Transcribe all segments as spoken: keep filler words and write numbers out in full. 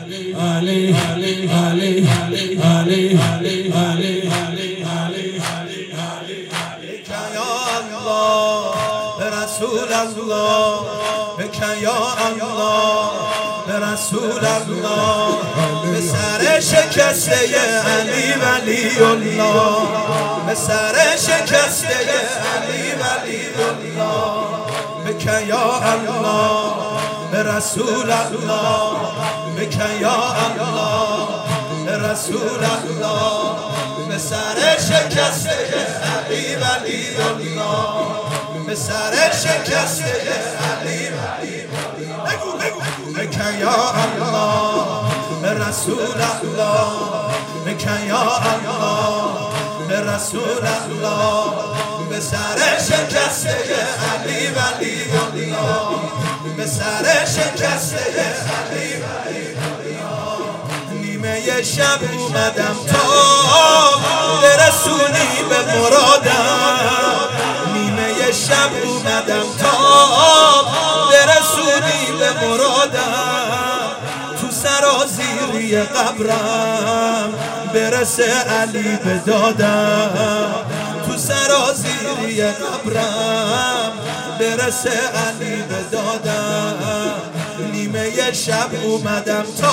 علی علی علی علی علی علی علی علی علی یا الله رسول الله بک یا الله رسول الله به سر شکسته علی ولی الله به سر شکسته علی ولی الله بک یا الله رسول الله بک یا الله رسول الله به سر شکسته علی ولی الله به سر شکسته علی ولی بگو بگو بک یا الله رسول الله بک یا الله رسول الله به سر شکسته علی ولی الله به سر شکسته علی ولی الله نیمه شب اومدم تا برسونی به مرادم نیمه شب اومدم تا برسونی به مرادم تو سرازیری قبرم برسه علی به دادم تو سرازیری قبرم برسه علی به دادم نیمه شب اومدم تا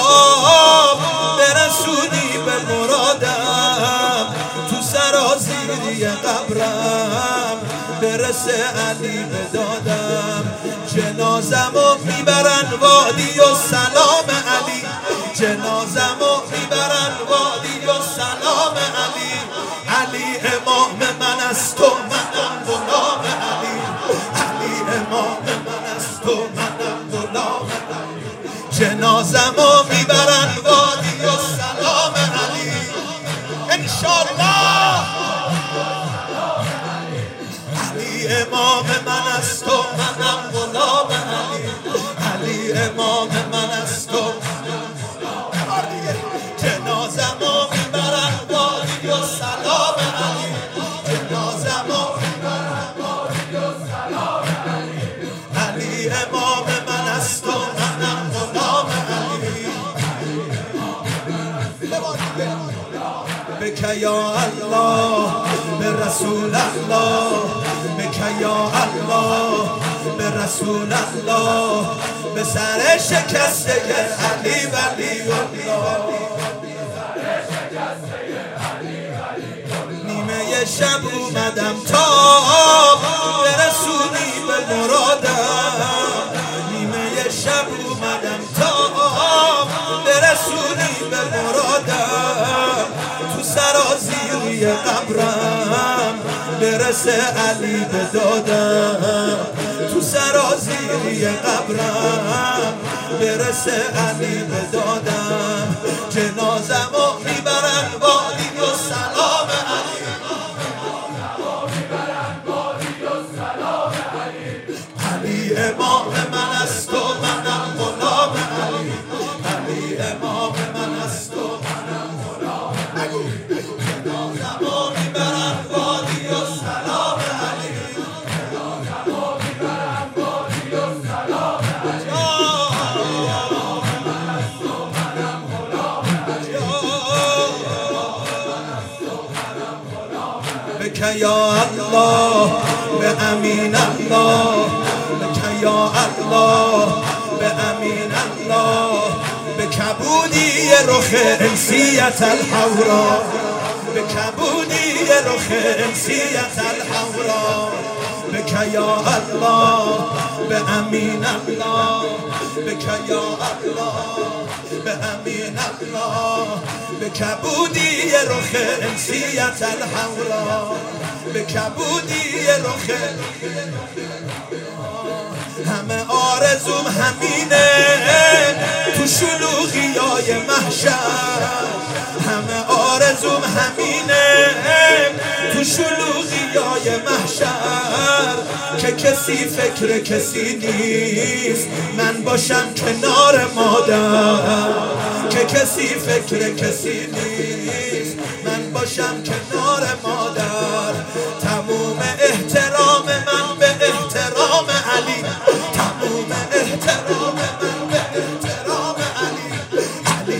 برسونی به مرادم تو سرازیری قبرم برسه علی به دادم جنازمو میبرن وادی و سلام علی جنازمو میبرن وادی و سلام علی علی امام من است و منم غلام علی علی امام من است و منم غلام علی جنازمو میبرن وادی و سلام علی انشالله علی امام من است و منم غلام علی علی امام من است و جنازمو میبرن وادی و سلام علی جنازمو میبرن وادی و سلام علی علی امام من است و منم غلام علی بک یا الله به رسول الله بک یا الله به رسول الله به سر شکسته علی ولی الله نیمه شب اومدم تا برسونی به مرادم نیمه شب اومدم تا برسونی به مرادم تو سرازیری قبرم برسه علی به دادم تو سرازیری قبرم برسه علی به دادم جنازمو میبرن وادی و سلام علی علی امام من است و منم غلام علی علی امام من است و منم غلام علی جنازمو میبرن وادی و سلام علی جنازمو میبرن وادی و سلام علی علی امام من است و منم غلام علی بک یا الله به امین الله بک یا الله به امین الله به کبودی رخ انسیت الحورا به کبودی رخ انسیت الحورا بک یا الله به امین الله بک یا الله به امین الله به کبودی رخ انسیت الحورا به کبودی رخ همه آرزوم همینه تو شلوغیای محشر همه آرزوم همینه تو شلوغیای محشر که کسی فکر کسی نیست من باشم کنار مادر که کسی فکر کسی نیست من باشم کنار مادر تموم احترام من به احترام علی تموم احترام من به احترام علی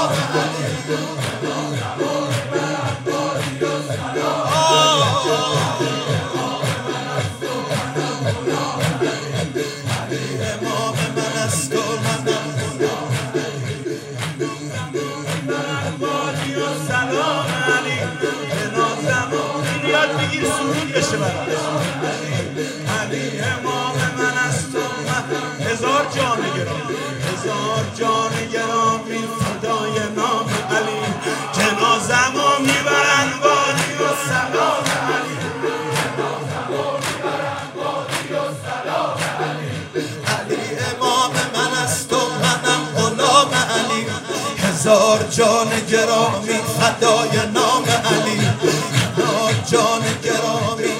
سلام علی امام من است و منم غلامی و سلام علی بنازم این یاد بگیر سرود بشه برام علی امام من است و من هزار جان گرامی هزار جان گرامی فدای نام علی جنازم و میبرن وادی و سلام علی علی امام من است و منم غلام علی هزار جان گرامی فدای نام علی هزار جان گرامی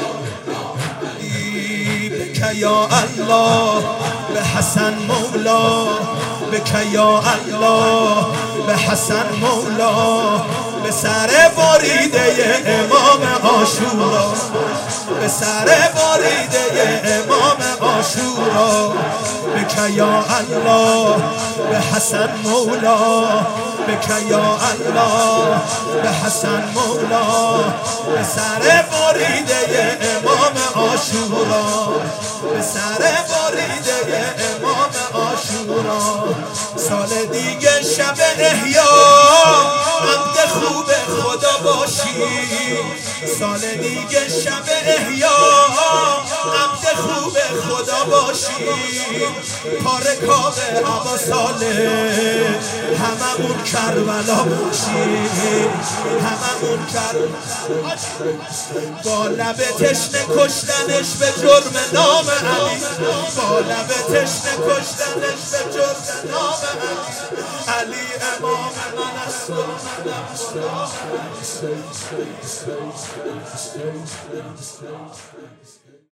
بک یا الله به حسن مولا بک یا الله به حسن مولا به سر بریده امام عاشورا به سر بریده امام عاشورا بک یا الله به حسن مولا بک یا الله به حسن مولا به سر بریده امام عاشورا به سر بریده امام عاشورا سال دیگه شب احیا عبد خوب خدا باشی سال دیگه شب احیا عبد خوب خدا باشی پارکاب عبا ساله هممون کربلا باشی هممون کربلا با لب تشنه کشتنش به جرم نام علی با لب تشنه کشتنش به جرم نام علی علی امام من است و منم غلام